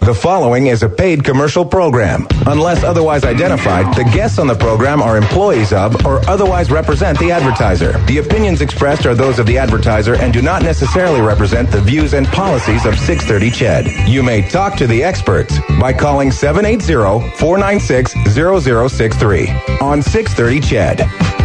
The following is a paid commercial program. Unless otherwise identified, the guests on the program are employees of or otherwise represent the advertiser. The opinions expressed are those of the advertiser and do not necessarily represent the views and policies of 630 CHED. You may talk to the experts by calling 780-496-0063 on 630 CHED.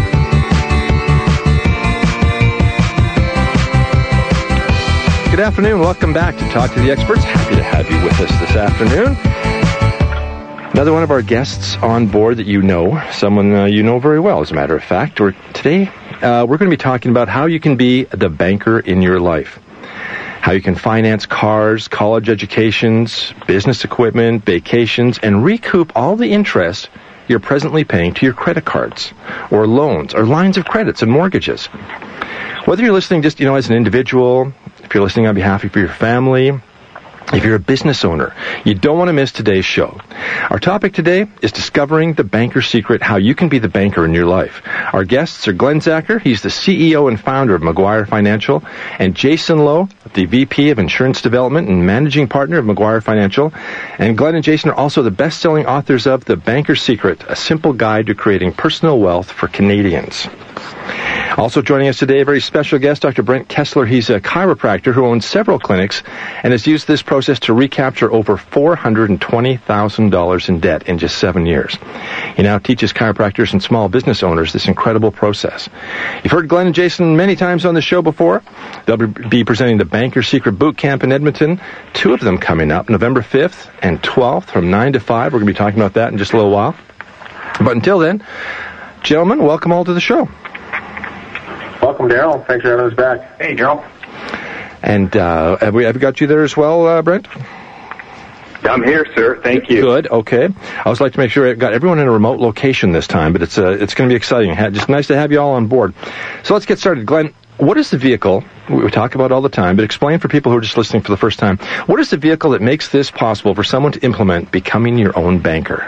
Good afternoon. Welcome back to Talk to the Experts. Happy to have you with us this afternoon. Another one of our guests on board that you know, someone you know very well, as a matter of fact. Today, we're going to be talking about how you can be the banker in your life. How you can finance cars, college educations, business equipment, vacations, and recoup all the interest you're presently paying to your credit cards or loans or lines of credits and mortgages. Whether you're listening just, as an individual, if you're listening on behalf of your family, if you're a business owner, you don't want to miss today's show. Our topic today is discovering the banker's secret, how you can be the banker in your life. Our guests are Glenn Zacher, he's the CEO and founder of McGuire Financial, and Jason Lowe, the VP of Insurance Development and Managing Partner of McGuire Financial. And Glenn and Jason are also the best-selling authors of The Banker's Secret, a simple guide to creating personal wealth for Canadians. Also joining us today, a very special guest, Dr. Brent Kessler. He's a chiropractor who owns several clinics and has used this process to recapture over $420,000 in debt in just 7 years. He now teaches chiropractors and small business owners this incredible process. You've heard Glenn and Jason many times on the show before. They'll be presenting the Banker's Secret Boot Camp in Edmonton. 2 of them coming up, November 5th and 12th from 9 to 5. We're going to be talking about that in just a little while. But until then, gentlemen, welcome all to the show. Welcome, Daryl. Thanks for having us back. Hey, Daryl. And have we got you there as well, Brent? I'm here, sir. Thank you. Good. Okay. I always like to make sure I've got everyone in a remote location this time, but it's going to be exciting. Just nice to have you all on board. So let's get started. Glenn, what is the vehicle we talk about all the time, but explain for people who are just listening for the first time, what is the vehicle that makes this possible for someone to implement becoming your own banker?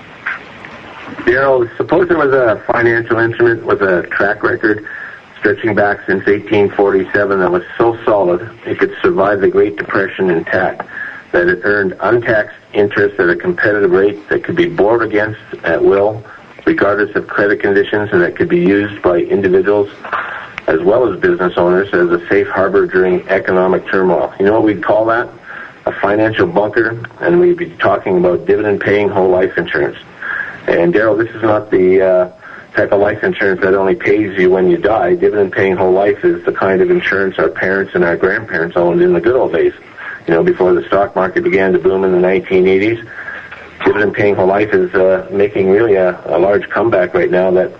Daryl, suppose there was a financial instrument with a track record stretching back since 1847 that was so solid it could survive the Great Depression intact, that it earned untaxed interest at a competitive rate that could be borrowed against at will, regardless of credit conditions, and that could be used by individuals as well as business owners as a safe harbor during economic turmoil. You know what we'd call that? A financial bunker, and we'd be talking about dividend-paying whole life insurance. And, Daryl, this is not the type of life insurance that only pays you when you die. Dividend-paying whole life is the kind of insurance our parents and our grandparents owned in the good old days. Before the stock market began to boom in the 1980s. Dividend-paying whole life is making really a large comeback right now that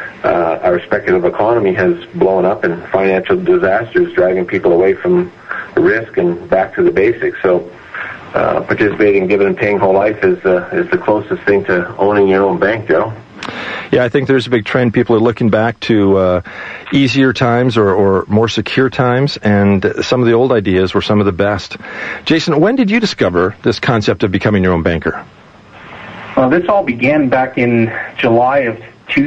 our speculative economy has blown up and financial disasters driving people away from risk and back to the basics. So participating in dividend-paying whole life is the closest thing to owning your own bank, Joe. Yeah, I think there's a big trend. People are looking back to easier times or more secure times, and some of the old ideas were some of the best. Jason, when did you discover this concept of becoming your own banker? Well, this all began back in July of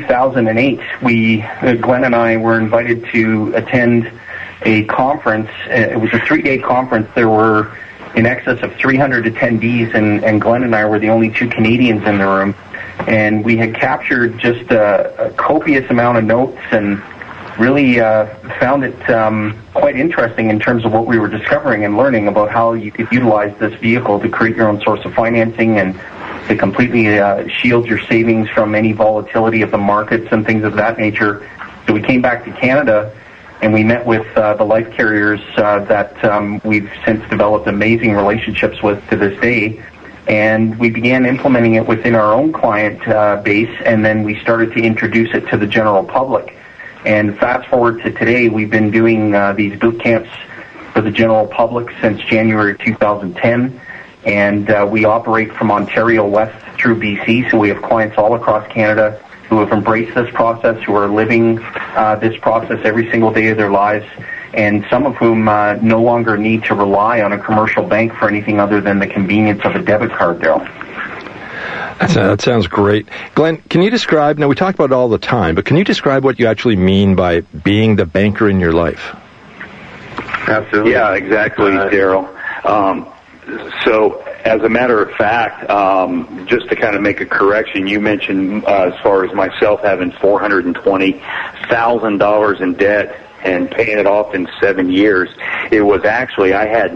2008. Glenn and I were invited to attend a conference. It was a 3-day conference. There were in excess of 300 attendees, and Glenn and I were the only 2 Canadians in the room. And we had captured just a copious amount of notes and really found it quite interesting in terms of what we were discovering and learning about how you could utilize this vehicle to create your own source of financing and to completely shield your savings from any volatility of the markets and things of that nature. So we came back to Canada and we met with the life carriers that we've since developed amazing relationships with to this day. And we began implementing it within our own client base, and then we started to introduce it to the general public. And fast forward to today, we've been doing these boot camps for the general public since January 2010, and we operate from Ontario West through BC, so we have clients all across Canada who have embraced this process, who are living this process every single day of their lives, and some of whom no longer need to rely on a commercial bank for anything other than the convenience of a debit card, Daryl. That sounds great. Glenn, can you describe, now we talk about it all the time, but can you describe what you actually mean by being the banker in your life? Absolutely. Yeah, exactly, Daryl. So As a matter of fact, just to kind of make a correction, you mentioned as far as myself having $420,000 in debt and paying it off in 7 years. It was actually, I had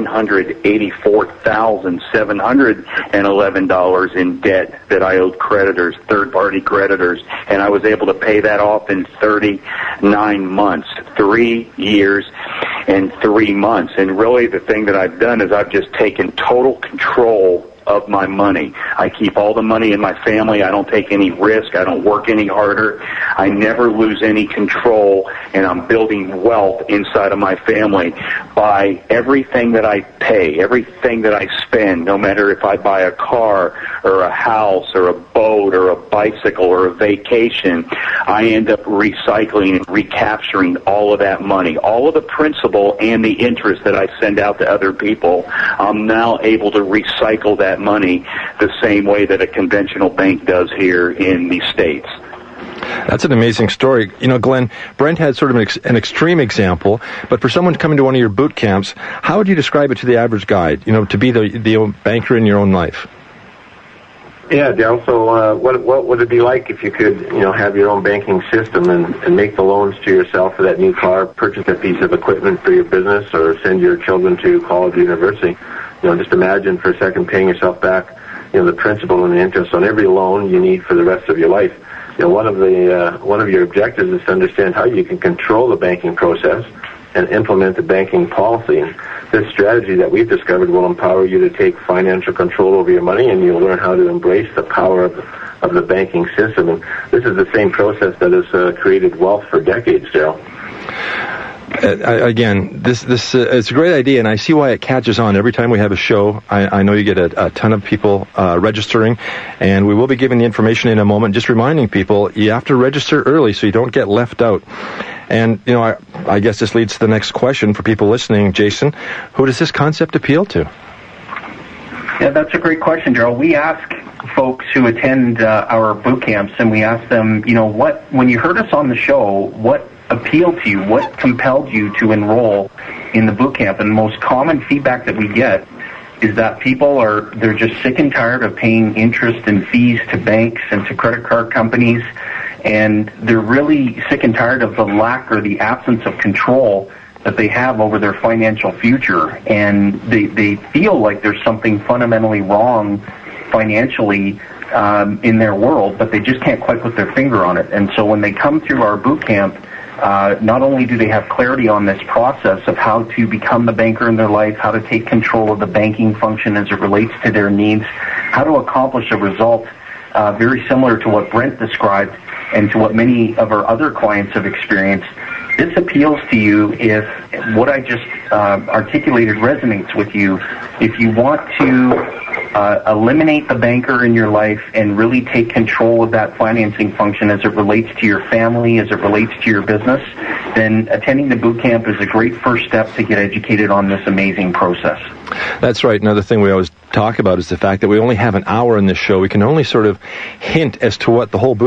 $984,711 in debt that I owed creditors, third-party creditors, and I was able to pay that off in 39 months, 3 years and 3 months. And really the thing that I've done is I've just taken total control of my money. I keep all the money in my family. I don't take any risk. I don't work any harder. I never lose any control, and I'm building wealth inside of my family by everything that I pay, everything that I spend, no matter if I buy a car or a house or a boat or a bicycle or a vacation. I end up recycling and recapturing all of that money, all of the principal and the interest that I send out to other people. I'm now able to recycle that money the same way that a conventional bank does here in the States. That's an amazing story. You know, Glenn, Brent had sort of an extreme example, but for someone to come into one of your boot camps, how would you describe it to the average guy, you know, to be the banker in your own life? Yeah, Dale, so what would it be like if you could, you know, have your own banking system and make the loans to yourself for that new car, purchase a piece of equipment for your business, or send your children to college or university? You know, just imagine for a second paying yourself back, you know, the principal and the interest on every loan you need for the rest of your life. You know, one of your objectives is to understand how you can control the banking process and implement the banking policy. And this strategy that we've discovered will empower you to take financial control over your money, and you'll learn how to embrace the power of the banking system. And this is the same process that has created wealth for decades, Daryl. Again, this it's a great idea, and I see why it catches on every time we have a show. I know you get a ton of people registering, and we will be giving the information in a moment. Just reminding people, you have to register early so you don't get left out. And, you know, I guess this leads to the next question for people listening. Jason, who does this concept appeal to? Yeah, that's a great question, Daryl. We ask folks who attend our boot camps, and we ask them, you know, when you heard us on the show, what appealed to you? What compelled you to enroll in the boot camp? And the most common feedback that we get is that they're just sick and tired of paying interest and fees to banks and to credit card companies, and they're really sick and tired of the lack or the absence of control that they have over their financial future, and they feel like there's something fundamentally wrong financially in their world, but they just can't quite put their finger on it. And so when they come through our boot camp, not only do they have clarity on this process of how to become the banker in their life, how to take control of the banking function as it relates to their needs, how to accomplish a result very similar to what Brent described and to what many of our other clients have experienced. This appeals to you if what I just articulated resonates with you. If you want to eliminate the banker in your life and really take control of that financing function as it relates to your family, as it relates to your business, then attending the boot camp is a great first step to get educated on this amazing process. That's right. Another thing we always talk about is the fact that we only have an hour in this show. We can only sort of hint as to what the whole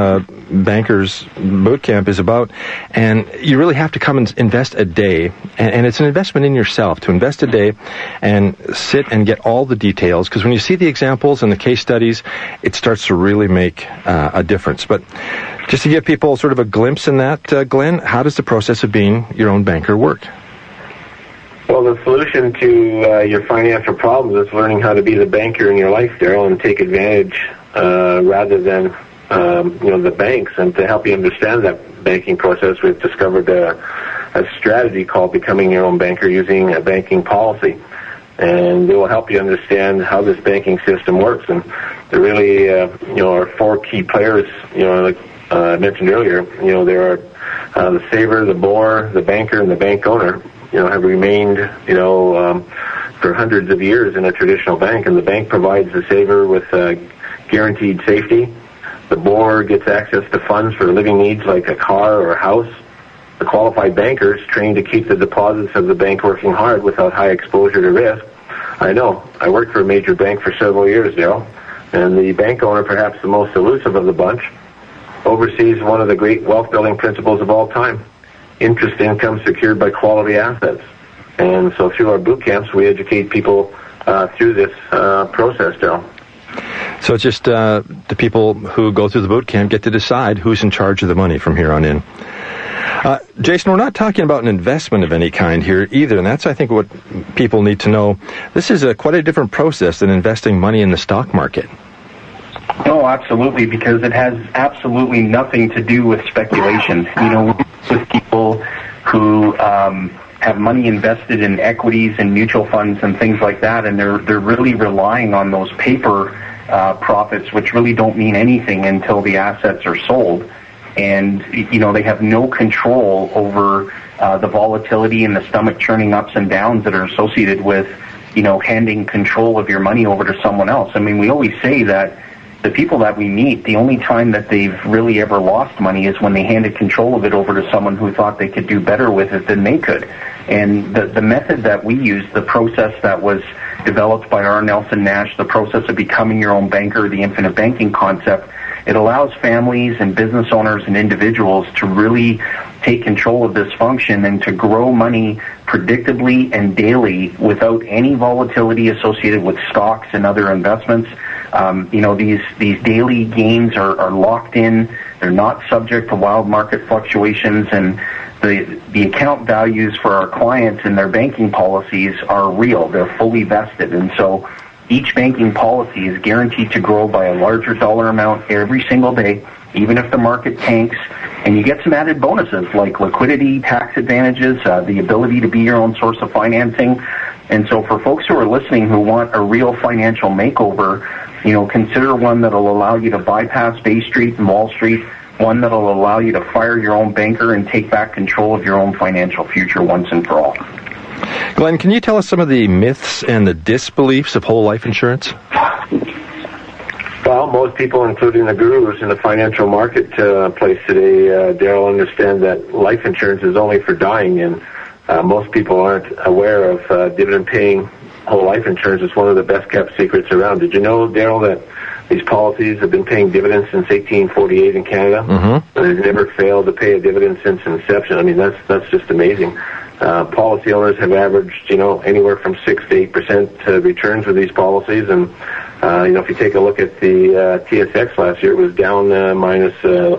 Bankers Boot Camp is about. And you really have to come and invest a day. And it's an investment in yourself to invest a day and sit and get all the details. Because when you see the examples and the case studies, it starts to really make a difference. But just to give people sort of a glimpse in that, Glenn, how does the process of being your own banker work? Well, the solution to your financial problems is learning how to be the banker in your life, Daryl, and take advantage rather than the banks. And to help you understand that banking process, we've discovered a strategy called Becoming Your Own Banker using a banking policy. And it will help you understand how this banking system works. And there really are four key players, like I mentioned earlier. There are the saver, the borrower, the banker, and the bank owner. Have remained, for hundreds of years in a traditional bank. And the bank provides the saver with guaranteed safety. The borrower gets access to funds for living needs like a car or a house. The qualified banker is trained to keep the deposits of the bank working hard without high exposure to risk. I know. I worked for a major bank for several years, Dale. And the bank owner, perhaps the most elusive of the bunch, oversees one of the great wealth-building principles of all time. Interest income secured by quality assets. And so through our boot camps, we educate people through this process, Daryl. So it's just the people who go through the boot camp get to decide who's in charge of the money from here on in. Jason, we're not talking about an investment of any kind here either, and that's, I think, what people need to know. This is quite a different process than investing money in the stock market. No, absolutely, because it has absolutely nothing to do with speculation. With people who have money invested in equities and mutual funds and things like that, and they're really relying on those paper profits, which really don't mean anything until the assets are sold. And, they have no control over the volatility and the stomach churning ups and downs that are associated with, handing control of your money over to someone else. I mean, we always say that the people that we meet, the only time that they've really ever lost money is when they handed control of it over to someone who thought they could do better with it than they could. And the method that we use, the process that was developed by R. Nelson Nash, the process of becoming your own banker, the infinite banking concept, it allows families and business owners and individuals to really take control of this function and to grow money predictably and daily without any volatility associated with stocks and other investments. These daily gains are locked in. They're not subject to wild market fluctuations, and the account values for our clients and their banking policies are real. They're fully vested, and so each banking policy is guaranteed to grow by a larger dollar amount every single day, even if the market tanks. And you get some added bonuses like liquidity, tax advantages, the ability to be your own source of financing. And so for folks who are listening who want a real financial makeover, consider one that will allow you to bypass Bay Street and Wall Street, one that will allow you to fire your own banker and take back control of your own financial future once and for all. Glenn, can you tell us some of the myths and the disbeliefs of whole life insurance? Well, most people, including the gurus in the financial marketplace today, Daryl, understand that life insurance is only for dying, and most people aren't aware of dividend-paying whole life insurance. Is one of the best-kept secrets around. Did you know, Daryl, that these policies have been paying dividends since 1848 in Canada? Mm-hmm. And they've never failed to pay a dividend since inception. I mean, that's just amazing. Policy owners have averaged, anywhere from 6 to 8% returns with these policies, and if you take a look at the TSX last year, it was down minus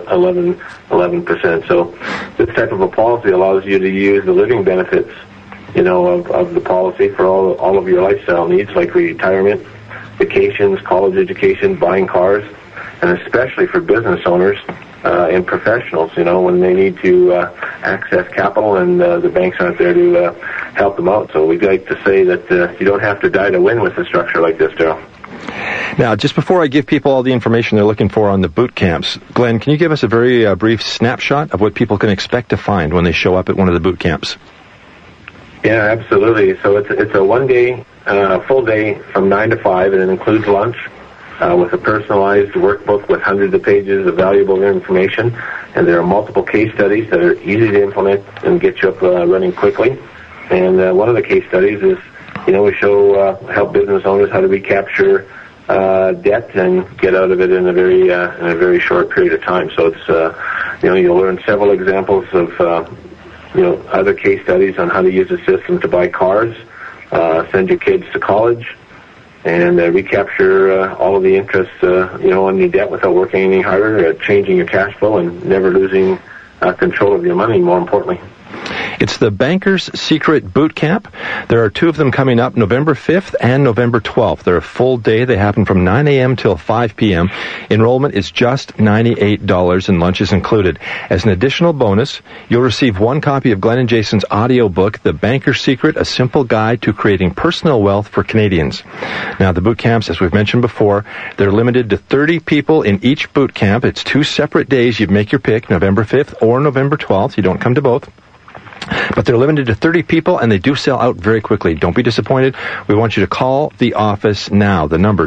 11%. So this type of a policy allows you to use the living benefits, of the policy for all of your lifestyle needs, like retirement, vacations, college education, buying cars, and especially for business owners and professionals, when they need to access capital and the banks aren't there to help them out. So we'd like to say that you don't have to die to win with a structure like this, Daryl. Now, just before I give people all the information they're looking for on the boot camps, Glenn, can you give us a very brief snapshot of what people can expect to find when they show up at one of the boot camps? Yeah, absolutely. So it's a one-day, full day from 9 to 5, and it includes lunch with a personalized workbook with hundreds of pages of valuable information. And there are multiple case studies that are easy to implement and get you up running quickly. And one of the case studies is, we help business owners how to recapture debt and get out of it in a very short period of time. So it's you'll learn several examples of other case studies on how to use the system to buy cars, send your kids to college, and recapture all of the interest on your debt without working any harder, changing your cash flow, and never losing control of your money. More importantly. It's the Banker's Secret Boot Camp. There are two of them coming up, November 5th and November 12th. They're a full day. They happen from 9 a.m. till 5 p.m. Enrollment is just $98 and lunch is included. As an additional bonus, you'll receive one copy of Glenn and Jason's audio book, The Banker's Secret, A Simple Guide to Creating Personal Wealth for Canadians. Now, the boot camps, as we've mentioned before, they're limited to 30 people in each boot camp. It's 2 separate days. You make your pick, November 5th or November 12th. You don't come to both. But they're limited to 30 people, and they do sell out very quickly. Don't be disappointed. We want you to call the office now. The number is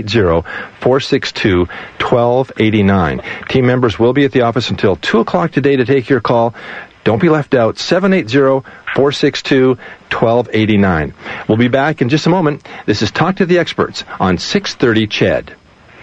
780-462-1289. Team members will be at the office until 2 o'clock today to take your call. Don't be left out. 780-462-1289. We'll be back in just a moment. This is Talk to the Experts on 630 CHED.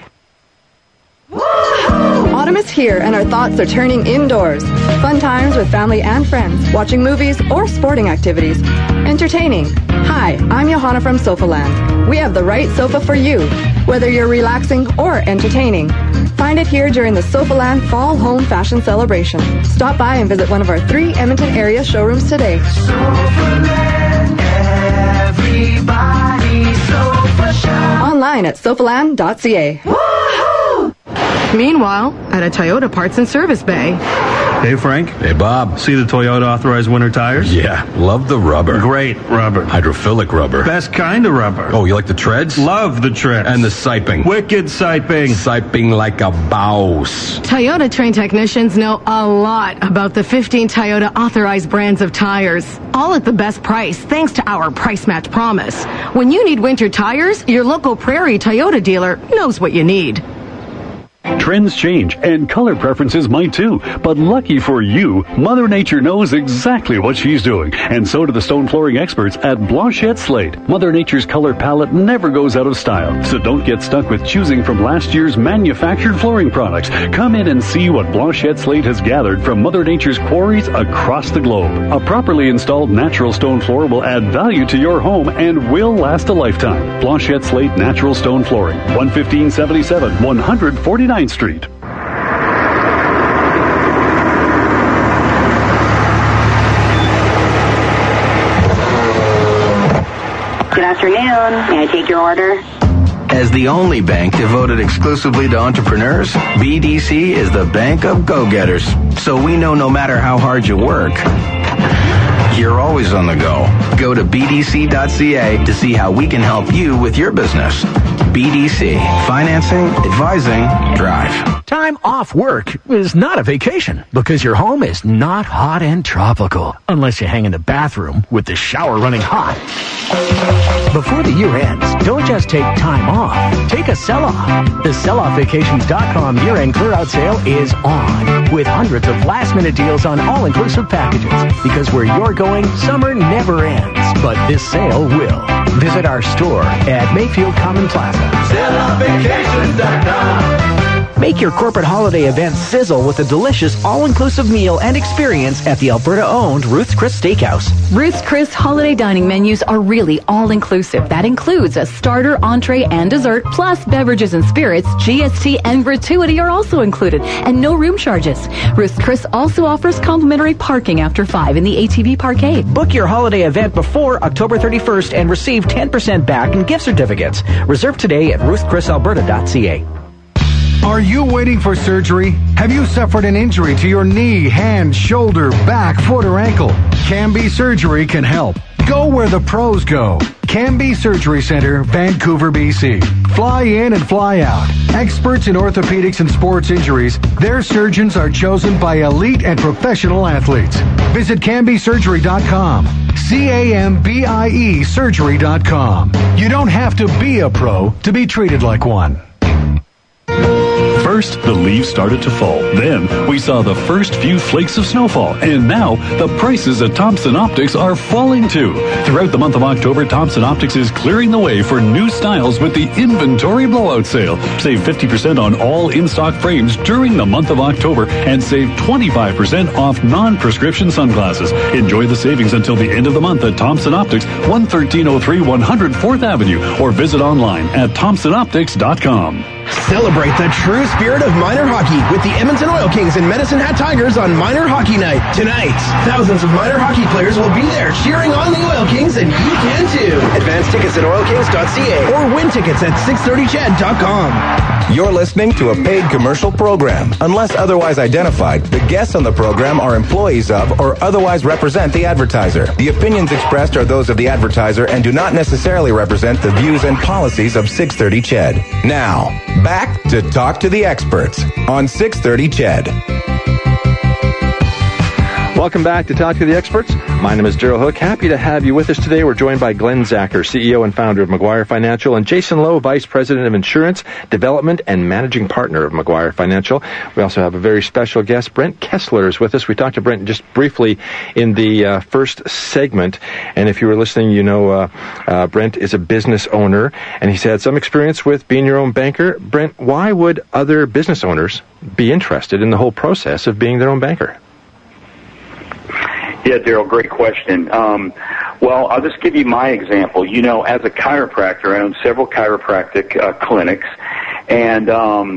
Autumn is here and our thoughts are turning indoors. Fun times with family and friends, watching movies or sporting activities. entertaining. Hi, I'm Johanna from Sofaland. We have the right sofa for you, whether you're relaxing or entertaining. Find it here during the Sofaland Fall Home Fashion Celebration. Stop by and visit one of our 3 Edmonton area showrooms today. Sofaland, everybody, Sofa Shop. Online at sofaland.ca. Woohoo! Meanwhile, at a Toyota Parts and Service Bay. Hey, Frank. Hey, Bob. See the Toyota authorized winter tires? Yeah, love the rubber. Great rubber. Hydrophilic rubber. Best kind of rubber. Oh, you like the treads? Love the treads. And the siping. Wicked siping. Siping like a bouse. Toyota trained technicians know a lot about the 15 Toyota authorized brands of tires. All at the best price, thanks to our price match promise. When you need winter tires, your local Prairie Toyota dealer knows what you need. Trends change, and color preferences might too. But lucky for you, Mother Nature knows exactly what she's doing. And so do the stone flooring experts at Blanchette Slate. Mother Nature's color palette never goes out of style. So don't get stuck with choosing from last year's manufactured flooring products. Come in and see what Blanchette Slate has gathered from Mother Nature's quarries across the globe. A properly installed natural stone floor will add value to your home and will last a lifetime. Blanchette Slate Natural Stone Flooring, 11577 149th Street. Good afternoon. May I take your order? As the only bank devoted exclusively to entrepreneurs, BDC is the bank of go-getters. So we know no matter how hard you work, you're always on the go. Go to bdc.ca to see how we can help you with your business. BDC. Financing, advising, drive. Time off work is not a vacation because your home is not hot and tropical unless you hang in the bathroom with the shower running hot. Before the year ends, don't just take time off. Take a sell-off. The selloffvacations.com year-end clear-out sale is on with hundreds of last-minute deals on all-inclusive packages because where you're going, summer never ends, but this sale will. Visit our store at Mayfield Common Plaza. selloffvacations.com. Make your corporate holiday event sizzle with a delicious all-inclusive meal and experience at the Alberta-owned Ruth's Chris Steakhouse. Ruth's Chris holiday dining menus are really all-inclusive. That includes a starter, entree, and dessert, plus beverages and spirits, GST, and gratuity are also included, and no room charges. Ruth's Chris also offers complimentary parking after 5 in the ATV Parkade. Book your holiday event before October 31st and receive 10% back in gift certificates. Reserve today at ruthchrisalberta.ca. Are you waiting for surgery? Have you suffered an injury to your knee, hand, shoulder, back, foot, or ankle? Canby Surgery can help. Go where the pros go. Canby Surgery Center, Vancouver, BC. Fly in and fly out. Experts in orthopedics and sports injuries, their surgeons are chosen by elite and professional athletes. Visit CanbySurgery.com. CAMBIE Surgery.com. You don't have to be a pro to be treated like one. First, the leaves started to fall. Then, we saw the first few flakes of snowfall. And now, the prices at Thompson Optics are falling too. Throughout the month of October, Thompson Optics is clearing the way for new styles with the Inventory Blowout Sale. Save 50% on all in-stock frames during the month of October and save 25% off non-prescription sunglasses. Enjoy the savings until the end of the month at Thompson Optics, 11303 104th Avenue, or visit online at thompsonoptics.com. Celebrate the true spirit of minor hockey with the Edmonton Oil Kings and Medicine Hat Tigers on Minor Hockey Night. Tonight, thousands of minor hockey players will be there cheering on the Oil Kings, and you can too. Advance tickets at oilkings.ca or win tickets at 630ched.com. You're listening to a paid commercial program. Unless otherwise identified, the guests on the program are employees of or otherwise represent the advertiser. The opinions expressed are those of the advertiser and do not necessarily represent the views and policies of 630 Ched. Now, back to Talk to the Experts on 630 Ched. Welcome back to Talk to the Experts. My name is Daryl Hook. Happy to have you with us today. We're joined by Glenn Zacher, CEO and founder of McGuire Financial, and Jason Lowe, Vice President of Insurance, Development, and Managing Partner of McGuire Financial. We also have a very special guest. Brent Kessler is with us. We talked to Brent just briefly in the first segment, and if you were listening, you know Brent is a business owner, and he's had some experience with being your own banker. Brent, why would other business owners be interested in the whole process of being their own banker? Yeah, Daryl, great question. Well, Well, I'll just give you my example. You know, as a chiropractor, I own several chiropractic clinics, and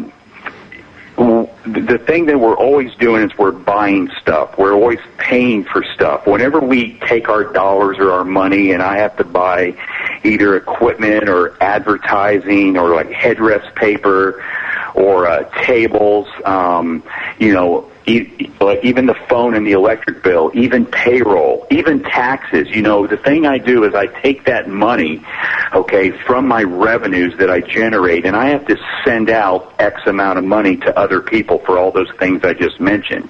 the thing that we're always doing is we're buying stuff. We're always paying for stuff. Whenever we take our dollars or our money and I have to buy either equipment or advertising or like headrest paper or tables, you know, like even the phone and the electric bill, even payroll, even taxes. You know, the thing I do is I take that money, okay, from my revenues that I generate, and I have to send out X amount of money to other people for all those things I just mentioned.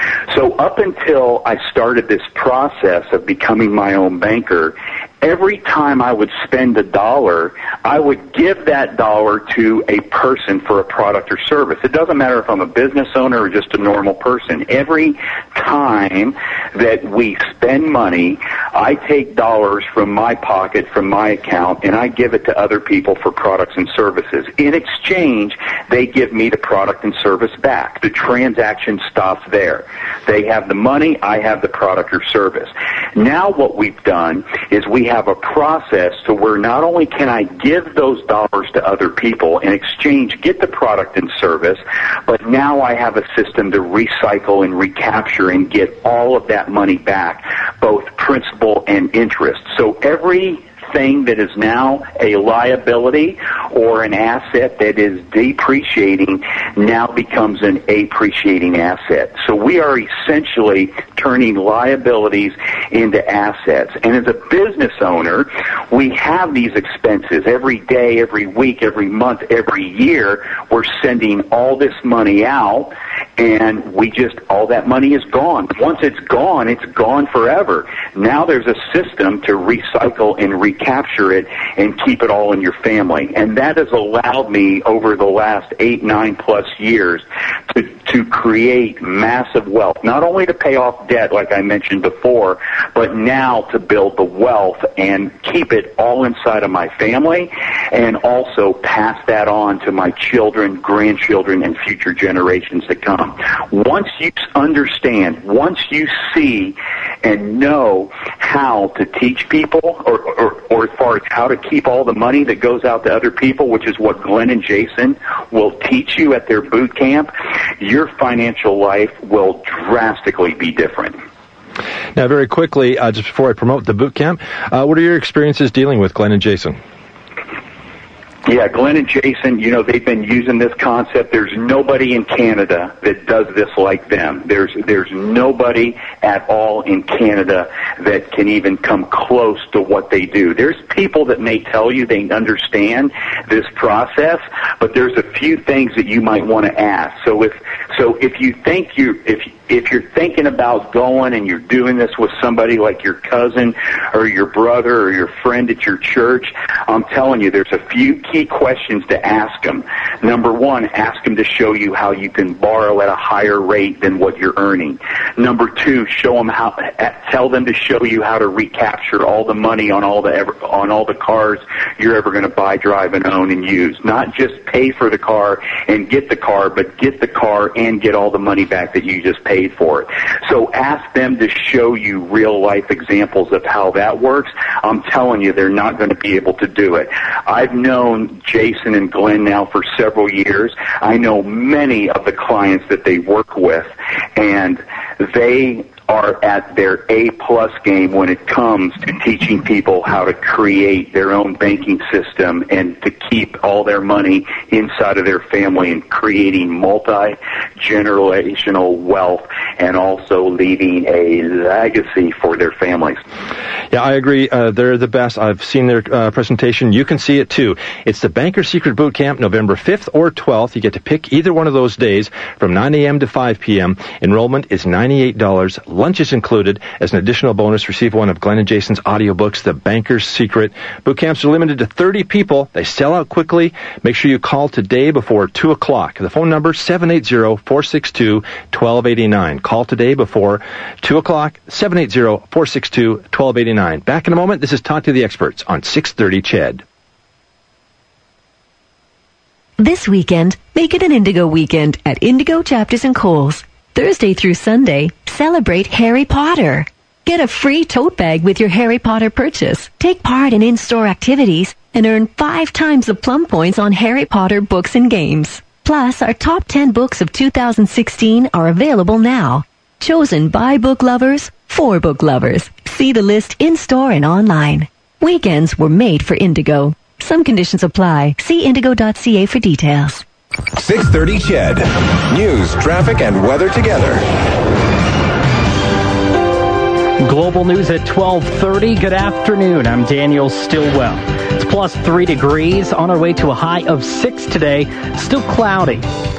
So up until I started this process of becoming my own banker, every time I would spend $1, I would give that dollar to a person for a product or service. It doesn't matter if I'm a business owner or just a normal person. Every time that we spend money, I take dollars from my pocket, from my account, and I give it to other people for products and services. In exchange, they give me the product and service back. The transaction stops there. They have the money, I have the product or service. Now what we've done is we have a process to where not only can I give those dollars to other people, in exchange get the product and service, but now I have a system to recycle and recapture and get all of that money back, both principal and interest. So everything that is now a liability or an asset that is depreciating now becomes an appreciating asset. So we are essentially turning liabilities into assets. And as a business owner, we have these expenses every day, every week, every month, every year. We're sending all this money out, and all that money is gone. Once it's gone forever. Now there's a system to recycle and recapture it and keep it all in your family. And that has allowed me over the last 8-9+ years to create massive wealth, not only to pay off debt like I mentioned before, but now to build the wealth and keep it all inside of my family and also pass that on to my children, grandchildren, and future generations to come. Once you understand, once you see and know how to teach people or as far as how to keep all the money that goes out to other people, which is what Glenn and Jason will teach you at their boot camp, your financial life will drastically be different. Now, very quickly, just before I promote the boot camp, what are your experiences dealing with Glenn and Jason? Yeah, Glenn and Jason, you know, they've been using this concept. There's nobody in Canada that does this like them. There's nobody at all in Canada that can even come close to what they do. There's people that may tell you they understand this process, but there's a few things that you might want to ask. So if you think if you're thinking about going and you're doing this with somebody like your cousin or your brother or your friend at your church, I'm telling you, there's a few key questions to ask them. Number one, ask them to show you how you can borrow at a higher rate than what you're earning. Number two, tell them to show you how to recapture all the money on all the cars you're ever going to buy, drive, and own and use. Not just pay for the car and get the car, but get the car and get all the money back that you just paid for it. So ask them to show you real life examples of how that works. I'm telling you, they're not going to be able to do it. I've known Jason and Glenn now for several years. I know many of the clients that they work with, and they are at their A+ game when it comes to teaching people how to create their own banking system and to keep all their money inside of their family and creating multi-generational wealth and also leaving a legacy for their families. Yeah, I agree. They're the best. I've seen their presentation. You can see it too. It's the Banker Secret Boot Camp, November 5th or 12th. You get to pick either one of those days from 9 a.m. to 5 p.m. Enrollment is $98. Lunch is included. As an additional bonus, receive one of Glenn and Jason's audiobooks, The Banker's Secret. Boot camps are limited to 30 people. They sell out quickly. Make sure you call today before 2 o'clock. The phone number, 780-462-1289. Call today before 2 o'clock, 780-462-1289. Back in a moment. This is Talk to the Experts on 630 CHED. This weekend, make it an Indigo weekend at Indigo Chapters and Coles. Thursday through Sunday, celebrate Harry Potter. Get a free tote bag with your Harry Potter purchase. Take part in in-store activities and earn 5 times the Plum Points on Harry Potter books and games. Plus, our top 10 books of 2016 are available now. Chosen by book lovers, for book lovers. See the list in-store and online. Weekends were made for Indigo. Some conditions apply. See indigo.ca for details. 6:30 CHED. News, traffic, and weather together. Global news at 12:30. Good afternoon. I'm Daniel Stillwell. It's plus 3 degrees on our way to a high of 6 today. Still cloudy.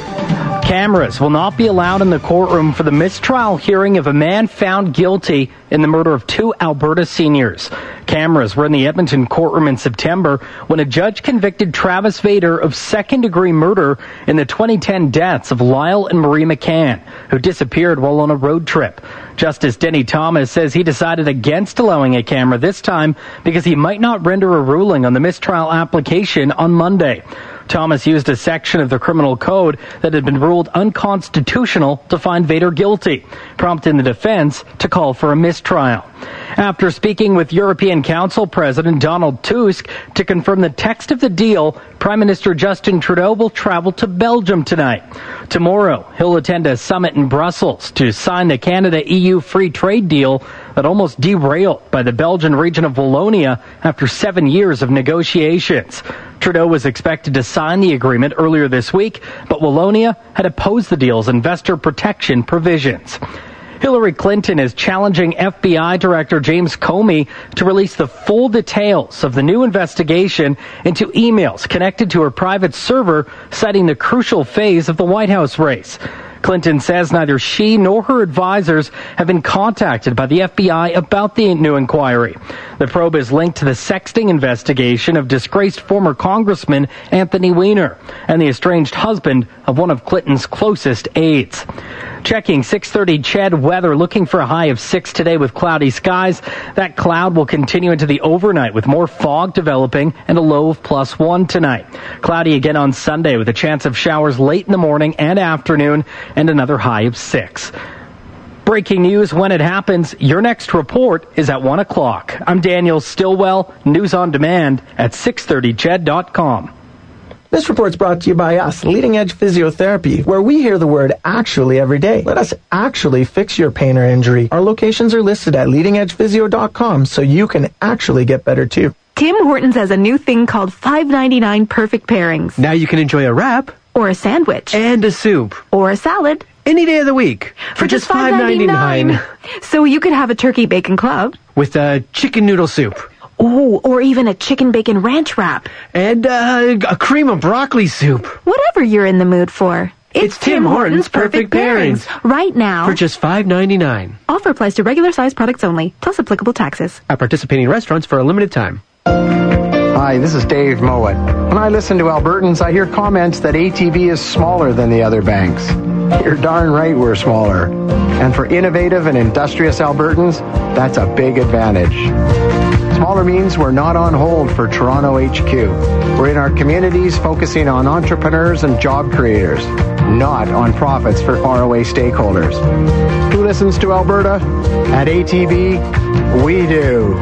Cameras will not be allowed in the courtroom for the mistrial hearing of a man found guilty in the murder of 2 Alberta seniors. Cameras were in the Edmonton courtroom in September when a judge convicted Travis Vader of second-degree murder in the 2010 deaths of Lyle and Marie McCann, who disappeared while on a road trip. Justice Denny Thomas says he decided against allowing a camera this time because he might not render a ruling on the mistrial application on Monday. Thomas used a section of the criminal code that had been ruled unconstitutional to find Vader guilty, prompting the defense to call for a mistrial. After speaking with European Council President Donald Tusk to confirm the text of the deal, Prime Minister Justin Trudeau will travel to Belgium tonight. Tomorrow, he'll attend a summit in Brussels to sign the Canada-EU free trade deal that almost derailed by the Belgian region of Wallonia after 7 years of negotiations. Trudeau was expected to sign the agreement earlier this week, but Wallonia had opposed the deal's investor protection provisions. Hillary Clinton is challenging FBI Director James Comey to release the full details of the new investigation into emails connected to her private server, citing the crucial phase of the White House race. Clinton says neither she nor her advisors have been contacted by the FBI about the new inquiry. The probe is linked to the sexting investigation of disgraced former Congressman Anthony Weiner and the estranged husband of one of Clinton's closest aides. Checking 6:30 CHED weather, looking for a high of 6 today with cloudy skies. That cloud will continue into the overnight with more fog developing and a low of +1 tonight. Cloudy again on Sunday with a chance of showers late in the morning and afternoon and another high of 6. Breaking news when it happens. Your next report is at 1 o'clock. I'm Daniel Stillwell, News on Demand at 630ched.com. This report's brought to you by us, Leading Edge Physiotherapy, where we hear the word actually every day. Let us actually fix your pain or injury. Our locations are listed at leadingedgephysio.com so you can actually get better too. Tim Hortons has a new thing called $5.99 Perfect Pairings. Now you can enjoy a wrap. Or a sandwich. And a soup. Or a salad. Any day of the week. For just $5.99. So you could have a turkey bacon club. With a chicken noodle soup. Oh, or even a chicken bacon ranch wrap. And a cream of broccoli soup. Whatever you're in the mood for. It's Tim Hortons Perfect Pairings. Right now. For just $5.99. Offer applies to regular size products only, plus applicable taxes. At participating restaurants for a limited time. Hi, this is Dave Mowat. When I listen to Albertans, I hear comments that ATB is smaller than the other banks. You're darn right we're smaller. And for innovative and industrious Albertans, that's a big advantage. Smaller means we're not on hold for Toronto HQ. We're in our communities focusing on entrepreneurs and job creators, not on profits for faraway stakeholders. Who listens to Alberta? At ATB, we do.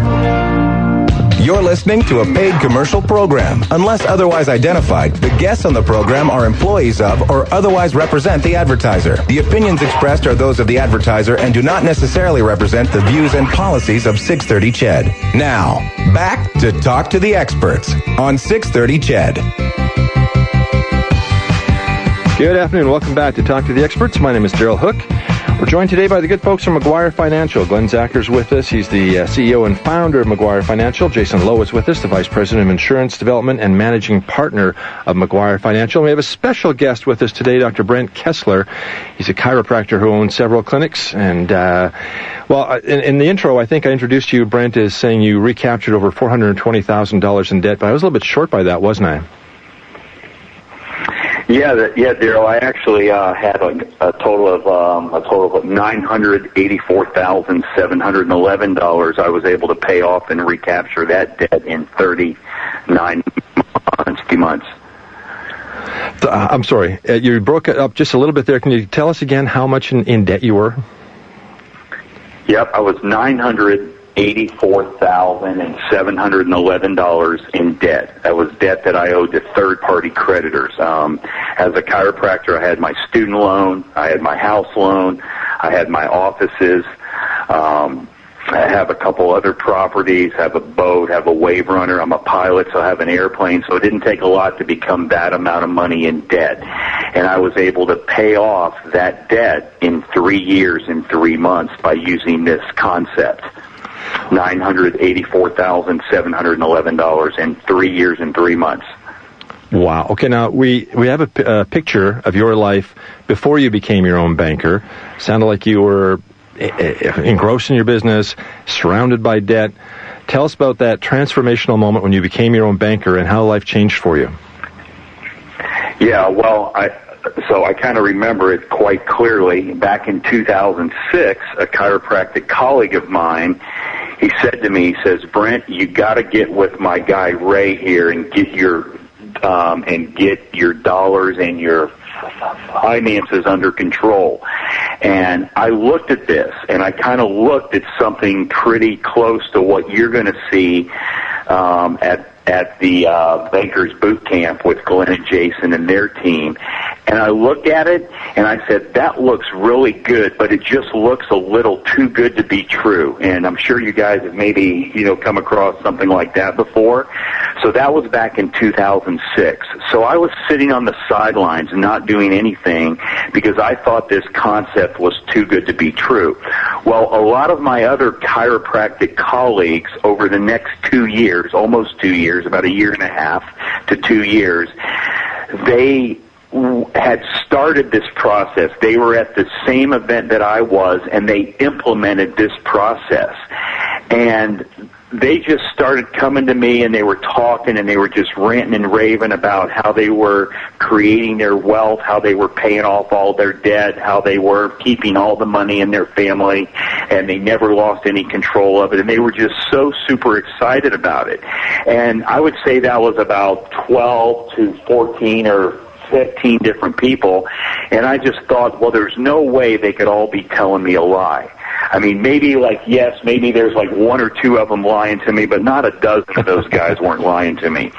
You're listening to a paid commercial program. Unless otherwise identified, the guests on the program are employees of or otherwise represent the advertiser. The opinions expressed are those of the advertiser and do not necessarily represent the views and policies of 630 CHED. Now, back to Talk to the Experts on 630 CHED. Good afternoon. Welcome back to Talk to the Experts. My name is Daryl Hook. We're joined today by the good folks from Maguire Financial. Glenn Zacker's with us. He's the CEO and founder of Maguire Financial. Jason Lowe is with us, the Vice President of Insurance Development and Managing Partner of Maguire Financial. We have a special guest with us today, Dr. Brent Kessler. He's a chiropractor who owns several clinics. And, in the intro, I think I introduced you, Brent, as saying you recaptured over $420,000 in debt, but I was a little bit short by that, wasn't I? Yeah, Daryl. I actually had a total of $984,711. I was able to pay off and recapture that debt in 39 months. I'm sorry, you broke it up just a little bit there. Can you tell us again how much in debt you were? Yep, I was $984,711 in debt. That was debt that I owed to third-party creditors. As a chiropractor, I had my student loan, I had my house loan, I had my offices. I have a couple other properties, have a boat, have a wave runner. I'm a pilot, so I have an airplane. So it didn't take a lot to become that amount of money in debt. And I was able to pay off that debt in 3 years and 3 months by using this concept. $984,711 in 3 years and 3 months. Wow. Okay, now we have a picture of your life before you became your own banker. Sounded like you were engrossed in your business, surrounded by debt. Tell us about that transformational moment when you became your own banker and how life changed for you. Yeah, well, I kind of remember it quite clearly. Back in 2006, a chiropractic colleague of mine, he said to me, he says, "Brent, you got to get with my guy Ray here and get your dollars and your finances under control." And I looked at this, and I kind of looked at something pretty close to what you're going to see at the Bankers Boot Camp with Glenn and Jason and their team. And I looked at it, and I said, that looks really good, but it just looks a little too good to be true. And I'm sure you guys have maybe, come across something like that before. So that was back in 2006. So I was sitting on the sidelines not doing anything because I thought this concept was too good to be true. Well, a lot of my other chiropractic colleagues over the next 2 years, almost 2 years, about a year and a half to 2 years, they had started this process. They were at the same event that I was, and they implemented this process. And they just started coming to me, and they were talking, and they were just ranting and raving about how they were creating their wealth, how they were paying off all their debt, how they were keeping all the money in their family, and they never lost any control of it. And they were just so super excited about it. And I would say that was about 12 to 14 or 15 different people, and I just thought, well, there's no way they could all be telling me a lie. I mean, maybe maybe there's like one or two of them lying to me, but not a dozen of those guys weren't lying to me.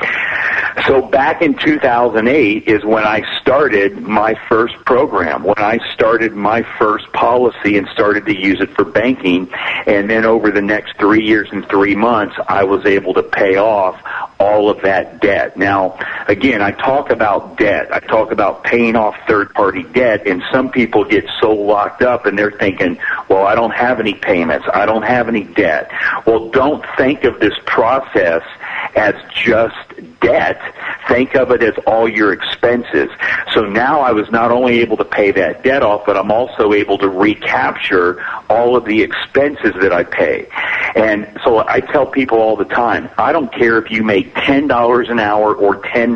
So back in 2008 is when I started my first program, when I started my first policy and started to use it for banking. And then over the next 3 years and 3 months, I was able to pay off all of that debt. Now, again, I talk about debt. I talk about paying off third-party debt, and some people get so locked up and they're thinking, well, I don't have any payments. I don't have any debt. Well, don't think of this process as just debt. Think of it as all your expenses. So now I was not only able to pay that debt off, but I'm also able to recapture all of the expenses that I pay. And so I tell people all the time, I don't care if you make $10 an hour or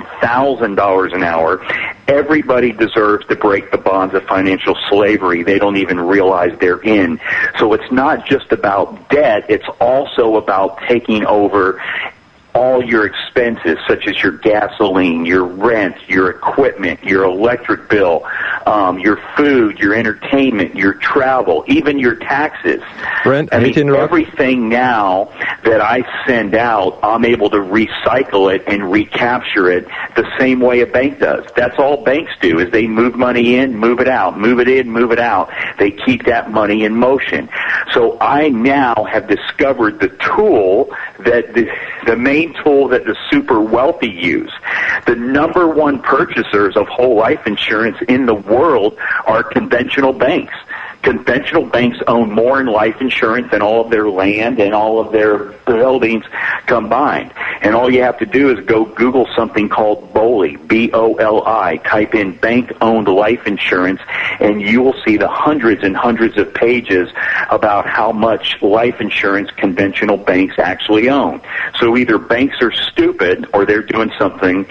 $10,000 an hour. Everybody deserves to break the bonds of financial slavery they don't even realize they're in. So it's not just about debt, it's also about taking over all your expenses, such as your gasoline, your rent, your equipment, your electric bill, your food, your entertainment, your travel, even your taxes. Brent, everything now that I send out, I'm able to recycle it and recapture it the same way a bank does. That's all banks do, is they move money in, move it out, move it in, move it out. They keep that money in motion. So I now have discovered the tool that the main tool that the super wealthy use. The number one purchasers of whole life insurance in the world are conventional banks. Conventional banks own more in life insurance than all of their land and all of their buildings combined. And all you have to do is go Google something called BOLI, B-O-L-I, type in bank-owned life insurance, and you will see the hundreds and hundreds of pages about how much life insurance conventional banks actually own. So either banks are stupid or they're doing something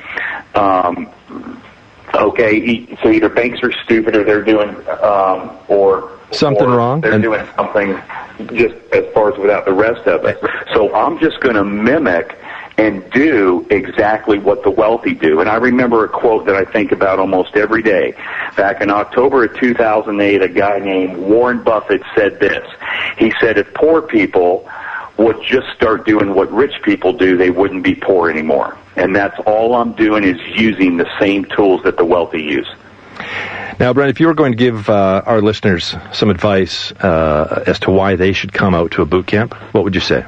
so either banks are stupid or they're doing something wrong. They're doing something just as far as without the rest of it. So I'm just going to mimic and do exactly what the wealthy do. And I remember a quote that I think about almost every day. Back in October of 2008, a guy named Warren Buffett said this. He said, if poor people would just start doing what rich people do, they wouldn't be poor anymore. And that's all I'm doing is using the same tools that the wealthy use. Now, Brent, if you were going to give our listeners some advice as to why they should come out to a boot camp, what would you say?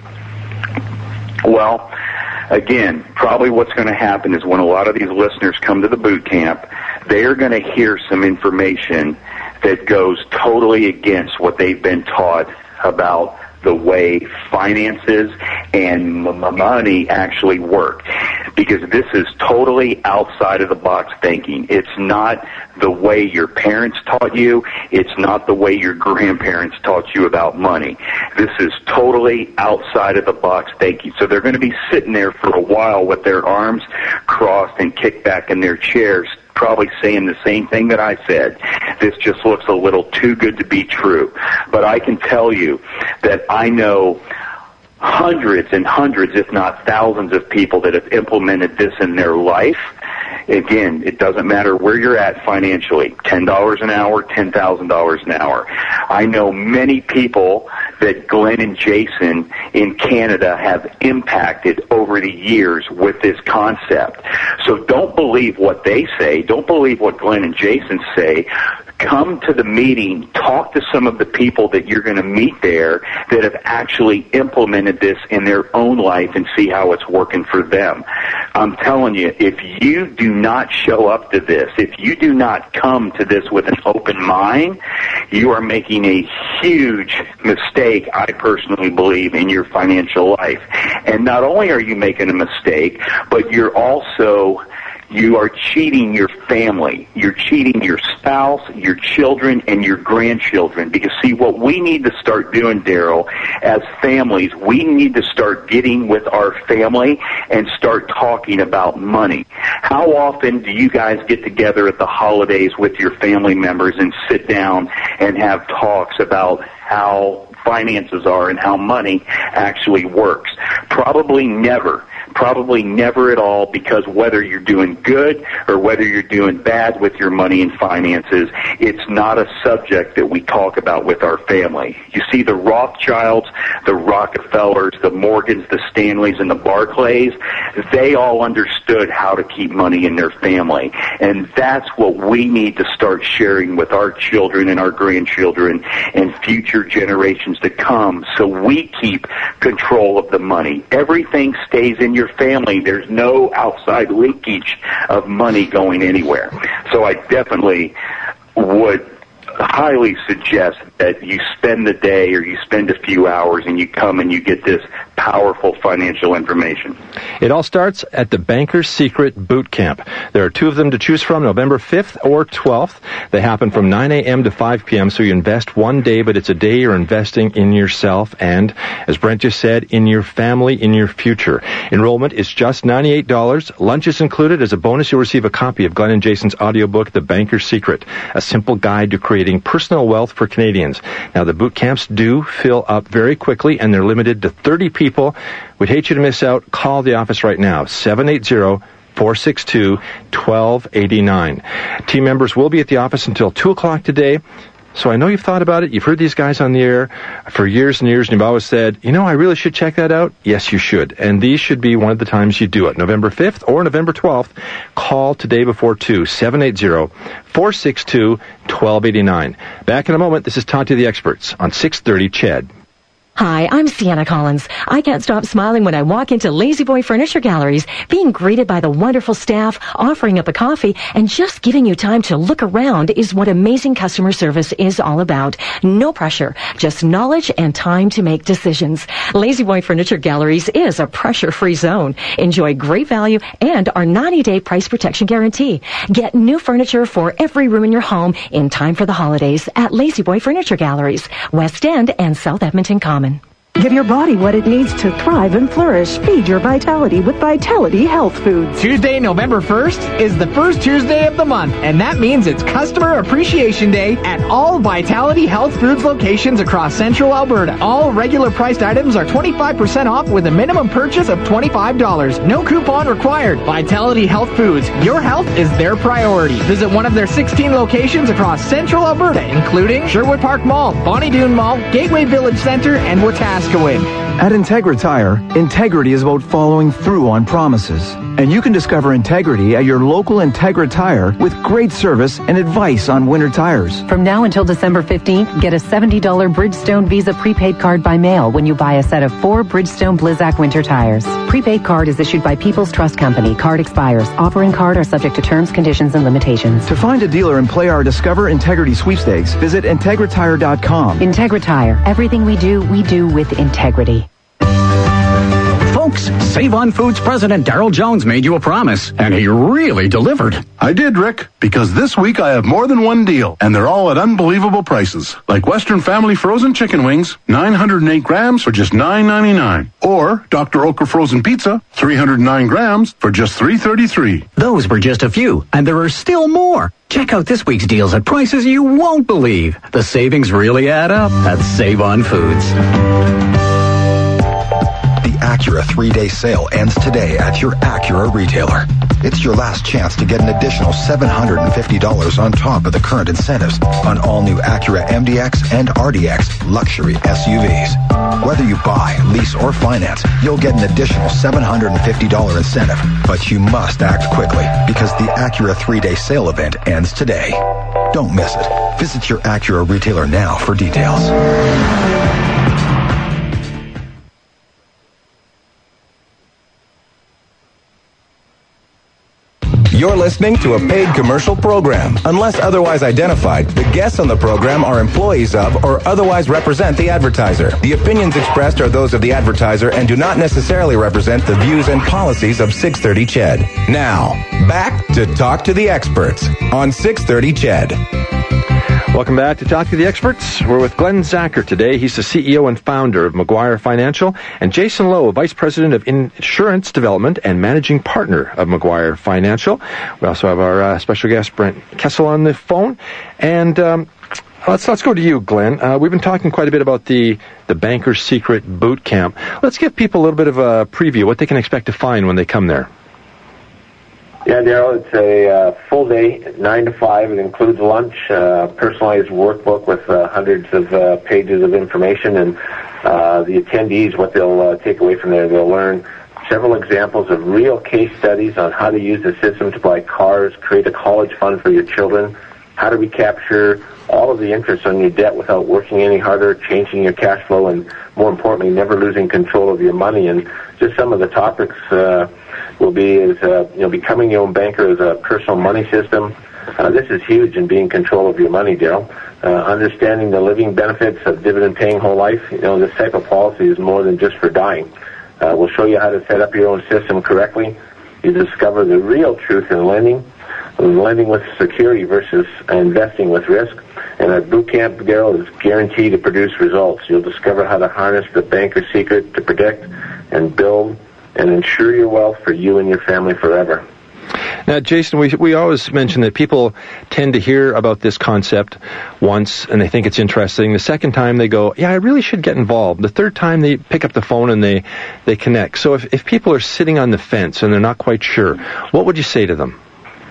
Well, again, probably what's going to happen is when a lot of these listeners come to the boot camp, they are going to hear some information that goes totally against what they've been taught about the way finances and money actually work. Because this is totally outside of the box thinking. It's not the way your parents taught you. It's not the way your grandparents taught you about money. This is totally outside of the box thinking. So they're going to be sitting there for a while with their arms crossed and kicked back in their chairs, probably saying the same thing that I said. This just looks a little too good to be true. But I can tell you that I know hundreds and hundreds, if not thousands of people that have implemented this in their life. Again, it doesn't matter where you're at financially, $10 an hour, $10,000 an hour. I know many people that Glenn and Jason in Canada have impacted over the years with this concept. So don't believe what they say. Don't believe what Glenn and Jason say. Come to the meeting, talk to some of the people that you're going to meet there that have actually implemented this in their own life and see how it's working for them. I'm telling you, if you do not show up to this, if you do not come to this with an open mind, you are making a huge mistake, I personally believe, in your financial life. And not only are you making a mistake, but you are cheating your family. You're cheating your spouse, your children, and your grandchildren. Because, see, what we need to start doing, Daryl, as families, we need to start getting with our family and start talking about money. How often do you guys get together at the holidays with your family members and sit down and have talks about how finances are and how money actually works? Probably never. Probably never at all, because whether you're doing good or whether you're doing bad with your money and finances, it's not a subject that we talk about with our family. You see, the Rothschilds, the Rockefellers, the Morgans, the Stanleys, and the Barclays, they all understood how to keep money in their family. And that's what we need to start sharing with our children and our grandchildren and future generations to come, so we keep control of the money. Everything stays in your family. There's no outside leakage of money going anywhere. So I definitely would highly suggest that you spend the day or you spend a few hours and you come and you get this powerful financial information. It all starts at the Banker's Secret Boot Camp. There are two of them to choose from, November 5th or 12th. They happen from 9 a.m. to 5 p.m., so you invest one day, but it's a day you're investing in yourself and, as Brent just said, in your family, in your future. Enrollment is just $98. Lunch is included. As a bonus, you'll receive a copy of Glenn and Jason's audiobook, The Banker's Secret, a simple guide to creating personal wealth for Canadians. Now, the boot camps do fill up very quickly, and they're limited to 30 people. We'd hate you to miss out. Call the office right now, 780-462-1289. Team members will be at the office until 2 o'clock today. So I know you've thought about it. You've heard these guys on the air for years and years, and you've always said, I really should check that out. Yes, you should. And these should be one of the times you do it. November 5th or November 12th. Call today before 2, 780-462-1289. Back in a moment. This is Talk to the Experts on 630 CHED. Hi, I'm Sienna Collins. I can't stop smiling when I walk into Lazy Boy Furniture Galleries, being greeted by the wonderful staff, offering up a coffee, and just giving you time to look around is what amazing customer service is all about. No pressure, just knowledge and time to make decisions. Lazy Boy Furniture Galleries is a pressure-free zone. Enjoy great value and our 90-day price protection guarantee. Get new furniture for every room in your home in time for the holidays at Lazy Boy Furniture Galleries, West End and South Edmonton Common. Give your body what it needs to thrive and flourish. Feed your vitality with Vitality Health Foods. Tuesday, November 1st is the first Tuesday of the month, and that means it's Customer Appreciation Day at all Vitality Health Foods locations across Central Alberta. All regular priced items are 25% off with a minimum purchase of $25. No coupon required. Vitality Health Foods. Your health is their priority. Visit one of their 16 locations across Central Alberta, including Sherwood Park Mall, Bonnie Doon Mall, Gateway Village Centre, and Wetaskiwin. At Integra Tire, integrity is about following through on promises. And you can discover integrity at your local Integra Tire with great service and advice on winter tires. From now until December 15th, get a $70 Bridgestone Visa prepaid card by mail when you buy a set of 4 Bridgestone Blizzak winter tires. Prepaid card is issued by People's Trust Company. Card expires. Offer and card are subject to terms, conditions, and limitations. To find a dealer and play our Discover Integrity sweepstakes, visit IntegraTire.com. Integra Tire. Everything we do with integrity. Folks, Save On Foods President Darryl Jones made you a promise, and he really delivered. I did, Rick, because this week I have more than one deal, and they're all at unbelievable prices. Like Western Family Frozen Chicken Wings, 908 grams for just $9.99. Or Dr. Oetker Frozen Pizza, 309 grams for just $3.33. Those were just a few, and there are still more. Check out this week's deals at prices you won't believe. The savings really add up at Save On Foods. Acura 3-day sale ends today at your Acura retailer. It's your last chance to get an additional $750 on top of the current incentives on all new Acura MDX and RDX luxury SUVs. Whether you buy, lease, or finance, you'll get an additional $750 incentive. But you must act quickly because the Acura 3-day sale event ends today. Don't miss it. Visit your Acura retailer now for details. You're listening to a paid commercial program. Unless otherwise identified, the guests on the program are employees of or otherwise represent the advertiser. The opinions expressed are those of the advertiser and do not necessarily represent the views and policies of 630 CHED. Now, back to Talk to the Experts on 630 CHED. Welcome back to Talk to the Experts. We're with Glenn Zacher today. He's the CEO and founder of Maguire Financial, and Jason Lowe, Vice President of Insurance Development and Managing Partner of Maguire Financial. We also have our special guest, Brent Kessel, on the phone. And let's go to you, Glenn. We've been talking quite a bit about the Banker's Secret Boot Camp. Let's give people a little bit of a preview, what they can expect to find when they come there. Yeah, Darryl, it's a full day, 9 to 5. It includes lunch, personalized workbook with hundreds of pages of information, and the attendees, what they'll take away from there, they'll learn several examples of real case studies on how to use the system to buy cars, create a college fund for your children, how to recapture all of the interest on your debt without working any harder, changing your cash flow, and more importantly, never losing control of your money. And just some of the topics will be becoming your own banker as a personal money system. This is huge in being in control of your money, Darryl. Understanding the living benefits of dividend-paying whole life. This type of policy is more than just for dying. We'll show you how to set up your own system correctly. You discover the real truth in lending with security versus investing with risk. And our boot camp, Darryl, is guaranteed to produce results. You'll discover how to harness the banker's secret to protect and build and ensure your wealth for you and your family forever. Now, Jason, we always mention that people tend to hear about this concept once and they think it's interesting. The second time they go, yeah, I really should get involved. The third time they pick up the phone and they connect. So if people are sitting on the fence and they're not quite sure, what would you say to them?